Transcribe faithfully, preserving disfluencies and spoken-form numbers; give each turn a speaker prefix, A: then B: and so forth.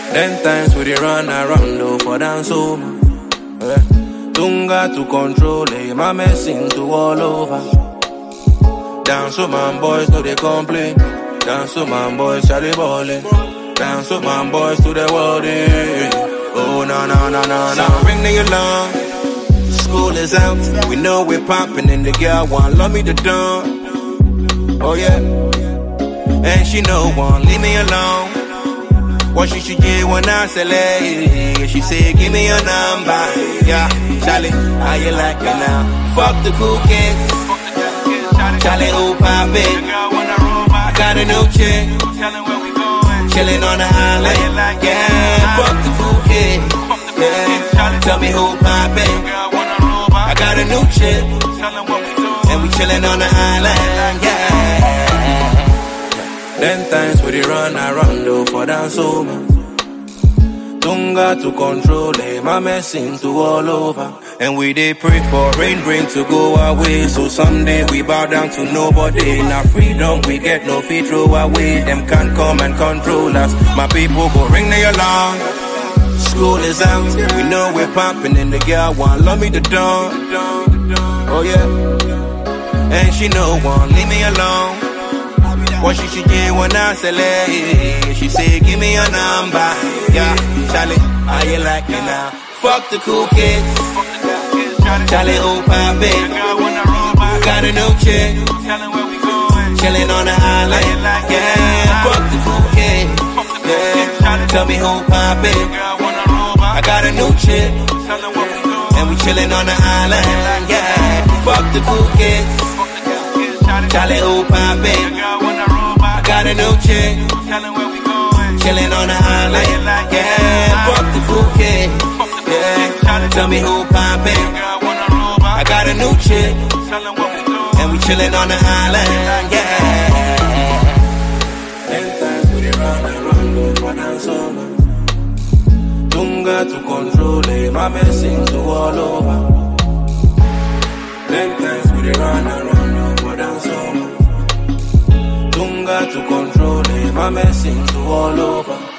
A: Ten times we dey run around though for dance home. Yeah. Tunga to control it, my messing to all over. Dance so man boys no they complain. Dance so man boys Charlie ballin'. Dance so man boys to the world. Eh. Oh na na na na na. So ring the alarm. School is out. We know we're poppin' and the girl want love me to dawn. Oh yeah. And she know one leave me alone. What she should do when I say lay. She say give me your number. Yeah, Charlie, how you like it now? Fuck the cool kids. Charlie, who poppin'? I got a new chick. Chillin' on the island. Yeah, fuck the cool kids. Yeah, tell me who poppin'? I got a new chick. And we chillin' on the island. Yeah. Ten times we dey run around though for dance home. Tunga to control it, my messing to all over. And we dey pray for rain, rain to go away. So someday we bow down to nobody. Now freedom we get no fee throw away. Them can't come and control us. My people go ring the alarm. School is out, we know we're popping and the girl want love me to dawn. Oh yeah, and she know one leave me alone. What she should do when I say lay. She say give me your number. Yeah, Charlie, how you like it now? Fuck the cool kids. Charlie, who poppin'? I got a new chick. Chillin' on the island. Yeah, fuck the cool kids. Yeah, tell me who poppin'? I got a new chick. And we chillin' on the island. Yeah, fuck the cool kids. Charlie, who poppin'? I got a new chick. Chillin' on the island. Yeah, fuck the cool kid. Yeah, tell me who poppin'? I got a new chick. And we chillin' on the island. Yeah. Ten times we dey run around over dance over. Tunga to control it, my messing to all over. Ten times we dey run around over dance over. Tunga to control it, my messing to all over.